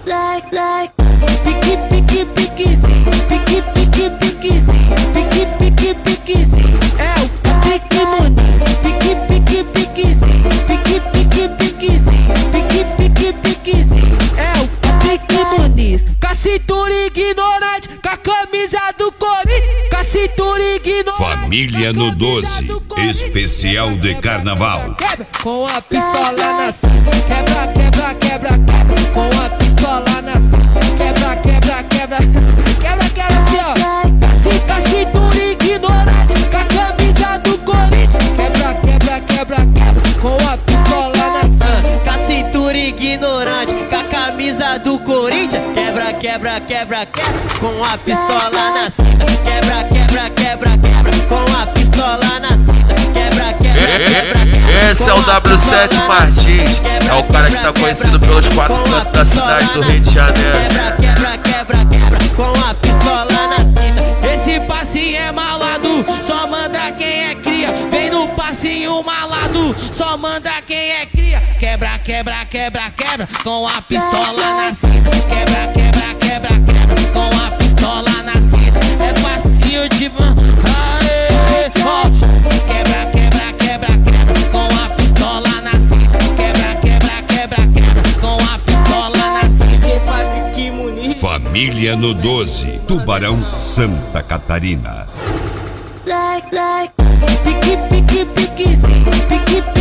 Pique, pique, piquezinho, pique, pique, piquezinho, pique, pique, piquezinho. É o Patrick Muniz. Pique, pique, piquezinho, pique, pique, piquezinho, pique, pique, piquezinho. É o Patrick Muniz. Com a cintura ignorante, com a camisa do Corinthians, com a cintura ignorante. Família no 12, especial de carnaval. Quebra com a pistola na cinta, quebra, quebra, quebra, quebra. Com a pistola na cinta, quebra, quebra, quebra, quebra, quebra assim ó. Com a cintura ignorante, com a camisa do Corinthians, quebra, quebra, quebra, quebra. Com a pistola na cinta, Com a cintura ignorante, com a camisa do Corinthians, quebra, quebra, quebra, quebra. Com a pistola na cinta, quebra, quebra, quebra, quebra. Com a pistola na cinta, quebra, quebra, quebra, quebra. Esse é o W7 Martins, é o cara que tá conhecido pelos quatro cantos da cidade do Rio de Janeiro. Quebra, quebra, quebra, quebra. Com a pistola na cinta. esse passinho é malado, só manda quem é cria. Vem no passinho malado, só manda quem é cria. Quebra, quebra, quebra, quebra, com a pistola na cinta. Quebra, quebra, quebra, quebra, com a pistola na cinta. É passinho de aê, ó. Quebra, quebra, quebra, quebra, com a pistola na cinta. Quebra, quebra, quebra, quebra, com a pistola na cinta. Patrick Muniz. Família no 12, Tubarão, Santa Catarina. Pique, pique, piquezinho, pique,